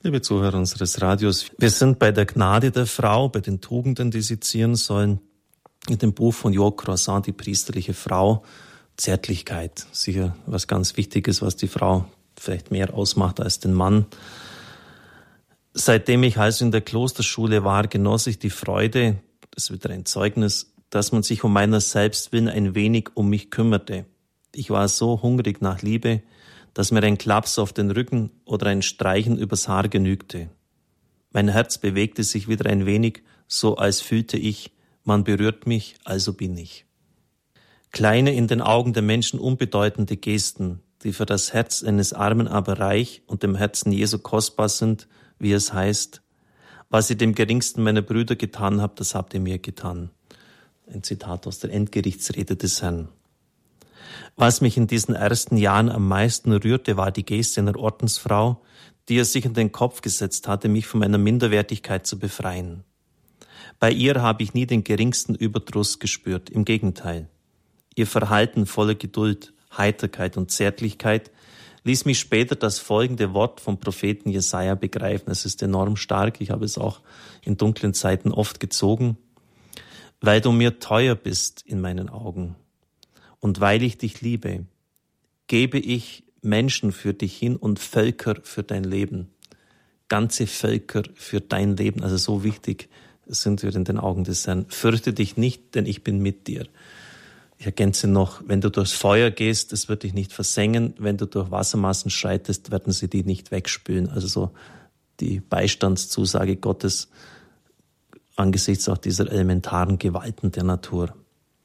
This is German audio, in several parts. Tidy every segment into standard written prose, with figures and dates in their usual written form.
Liebe Zuhörer unseres Radios, wir sind bei der Gnade der Frau, bei den Tugenden, die sie zieren sollen. In dem Buch von Jo Croissant, die priesterliche Frau, Zärtlichkeit. Sicher was ganz Wichtiges, was die Frau vielleicht mehr ausmacht als den Mann. Seitdem ich also in der Klosterschule war, genoss ich die Freude, das ist wieder ein Zeugnis, dass man sich um meiner selbst willen ein wenig um mich kümmerte. Ich war so hungrig nach Liebe, dass mir ein Klaps auf den Rücken oder ein Streichen übers Haar genügte. Mein Herz bewegte sich wieder ein wenig, so als fühlte ich, man berührt mich, also bin ich. Kleine, in den Augen der Menschen unbedeutende Gesten, die für das Herz eines Armen aber reich und dem Herzen Jesu kostbar sind, wie es heißt, was ihr dem geringsten meiner Brüder getan habt, das habt ihr mir getan. Ein Zitat aus der Endgerichtsrede des Herrn. Was mich in diesen ersten Jahren am meisten rührte, war die Geste einer Ordensfrau, die es sich in den Kopf gesetzt hatte, mich von meiner Minderwertigkeit zu befreien. Bei ihr habe ich nie den geringsten Überdruss gespürt, im Gegenteil. Ihr Verhalten voller Geduld, Heiterkeit und Zärtlichkeit ließ mich später das folgende Wort vom Propheten Jesaja begreifen. Es ist enorm stark, ich habe es auch in dunklen Zeiten oft gezogen. Weil du mir teuer bist in meinen Augen und weil ich dich liebe, gebe ich Menschen für dich hin und Völker für dein Leben. Ganze Völker für dein Leben, also so wichtig sind wir in den Augen des Herrn. Fürchte dich nicht, denn ich bin mit dir. Ich ergänze noch, wenn du durchs Feuer gehst, es wird dich nicht versengen. Wenn du durch Wassermassen schreitest, werden sie dich nicht wegspülen. Also so die Beistandszusage Gottes angesichts auch dieser elementaren Gewalten der Natur.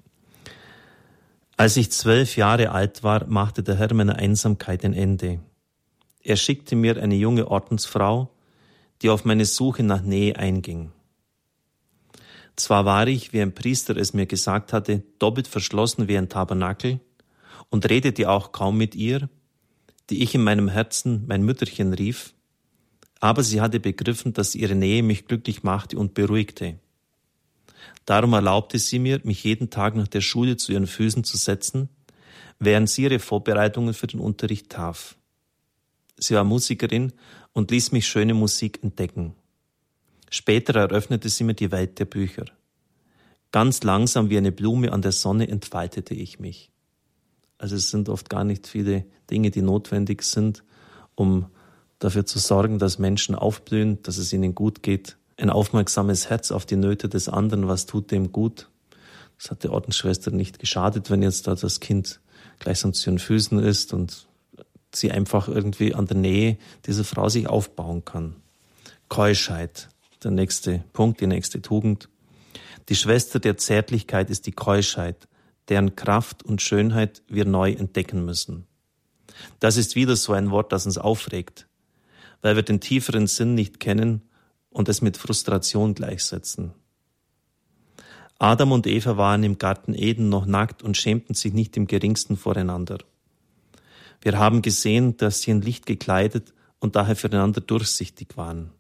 Als ich 12 Jahre alt war, machte der Herr meiner Einsamkeit ein Ende. Er schickte mir eine junge Ordensfrau, die auf meine Suche nach Nähe einging. Zwar war ich, wie ein Priester es mir gesagt hatte, doppelt verschlossen wie ein Tabernakel und redete auch kaum mit ihr, die ich in meinem Herzen mein Mütterchen rief, aber sie hatte begriffen, dass ihre Nähe mich glücklich machte und beruhigte. Darum erlaubte sie mir, mich jeden Tag nach der Schule zu ihren Füßen zu setzen, während sie ihre Vorbereitungen für den Unterricht traf. Sie war Musikerin und ließ mich schöne Musik entdecken. Später eröffnete sie mir die Welt der Bücher. Ganz langsam wie eine Blume an der Sonne entfaltete ich mich. Also es sind oft gar nicht viele Dinge, die notwendig sind, um dafür zu sorgen, dass Menschen aufblühen, dass es ihnen gut geht. Ein aufmerksames Herz auf die Nöte des anderen, was tut dem gut. Das hat der Ordensschwester nicht geschadet, wenn jetzt da das Kind gleichsam zu ihren Füßen ist und sie einfach irgendwie an der Nähe dieser Frau sich aufbauen kann. Keuschheit. Der nächste Punkt, die nächste Tugend. Die Schwester der Zärtlichkeit ist die Keuschheit, deren Kraft und Schönheit wir neu entdecken müssen. Das ist wieder so ein Wort, das uns aufregt, weil wir den tieferen Sinn nicht kennen und es mit Frustration gleichsetzen. Adam und Eva waren im Garten Eden noch nackt und schämten sich nicht im geringsten voreinander. Wir haben gesehen, dass sie in Licht gekleidet und daher füreinander durchsichtig waren.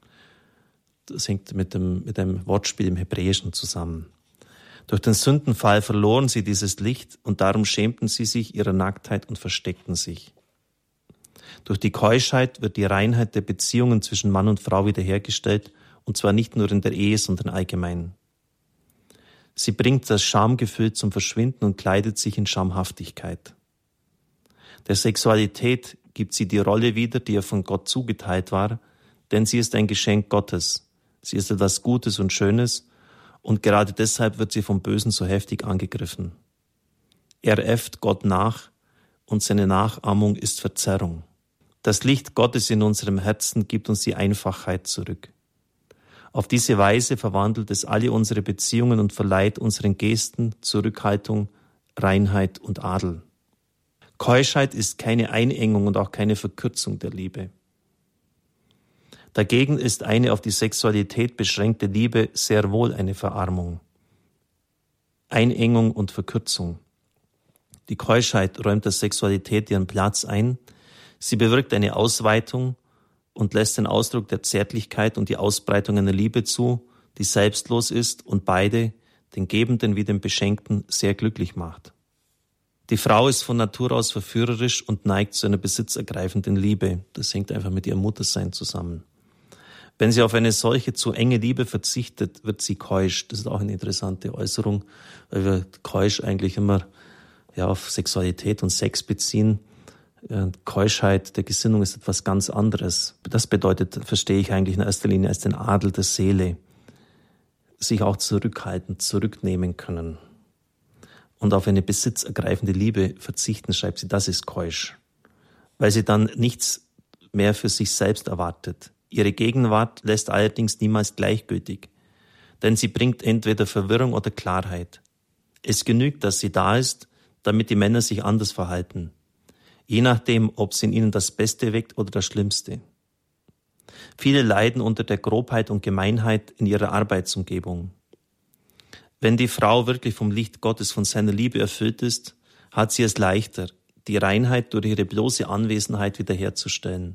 Das hängt mit einem Wortspiel im Hebräischen zusammen. Durch den Sündenfall verloren sie dieses Licht und darum schämten sie sich ihrer Nacktheit und versteckten sich. Durch die Keuschheit wird die Reinheit der Beziehungen zwischen Mann und Frau wiederhergestellt, und zwar nicht nur in der Ehe, sondern allgemein. Sie bringt das Schamgefühl zum Verschwinden und kleidet sich in Schamhaftigkeit. Der Sexualität gibt sie die Rolle wieder, die ihr von Gott zugeteilt war, denn sie ist ein Geschenk Gottes. Sie ist etwas Gutes und Schönes und gerade deshalb wird sie vom Bösen so heftig angegriffen. Er äfft Gott nach und seine Nachahmung ist Verzerrung. Das Licht Gottes in unserem Herzen gibt uns die Einfachheit zurück. Auf diese Weise verwandelt es alle unsere Beziehungen und verleiht unseren Gesten Zurückhaltung, Reinheit und Adel. Keuschheit ist keine Einengung und auch keine Verkürzung der Liebe. Dagegen ist eine auf die Sexualität beschränkte Liebe sehr wohl eine Verarmung. Einengung und Verkürzung. Die Keuschheit räumt der Sexualität ihren Platz ein, sie bewirkt eine Ausweitung und lässt den Ausdruck der Zärtlichkeit und die Ausbreitung einer Liebe zu, die selbstlos ist und beide, den Gebenden wie den Beschenkten, sehr glücklich macht. Die Frau ist von Natur aus verführerisch und neigt zu einer besitzergreifenden Liebe. Das hängt einfach mit ihrem Muttersein zusammen. Wenn sie auf eine solche zu enge Liebe verzichtet, wird sie keusch. Das ist auch eine interessante Äußerung, weil wir keusch eigentlich immer auf Sexualität und Sex beziehen. Keuschheit der Gesinnung ist etwas ganz anderes. Das bedeutet, verstehe ich eigentlich in erster Linie als den Adel der Seele. Sich auch zurückhalten, zurücknehmen können. Und auf eine besitzergreifende Liebe verzichten, schreibt sie, das ist keusch. Weil sie dann nichts mehr für sich selbst erwartet. Ihre Gegenwart lässt allerdings niemals gleichgültig, denn sie bringt entweder Verwirrung oder Klarheit. Es genügt, dass sie da ist, damit die Männer sich anders verhalten, je nachdem, ob sie in ihnen das Beste weckt oder das Schlimmste. Viele leiden unter der Grobheit und Gemeinheit in ihrer Arbeitsumgebung. Wenn die Frau wirklich vom Licht Gottes, von seiner Liebe erfüllt ist, hat sie es leichter, die Reinheit durch ihre bloße Anwesenheit wiederherzustellen.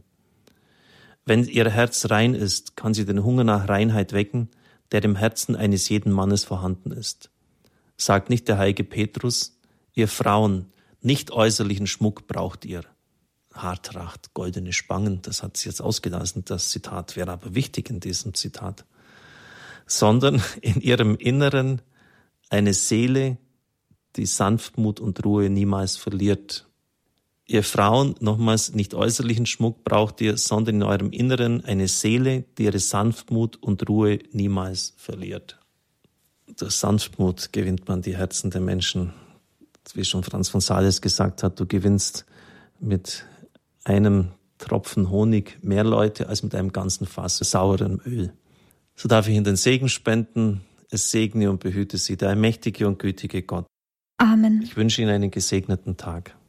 Wenn ihr Herz rein ist, kann sie den Hunger nach Reinheit wecken, der im Herzen eines jeden Mannes vorhanden ist. Sagt nicht der heilige Petrus, ihr Frauen, nicht äußerlichen Schmuck braucht ihr. Haartracht, goldene Spangen, das hat sie jetzt ausgelassen, das Zitat wäre aber wichtig in diesem Zitat. Sondern in ihrem Inneren eine Seele, die Sanftmut und Ruhe niemals verliert. Ihr Frauen, nochmals, nicht äußerlichen Schmuck braucht ihr, sondern in eurem Inneren eine Seele, die ihre Sanftmut und Ruhe niemals verliert. Durch Sanftmut gewinnt man die Herzen der Menschen. Wie schon Franz von Sales gesagt hat, du gewinnst mit einem Tropfen Honig mehr Leute als mit einem ganzen Fass saurem Öl. So darf ich Ihnen den Segen spenden. Es segne und behüte Sie, der allmächtige und gütige Gott. Amen. Ich wünsche Ihnen einen gesegneten Tag.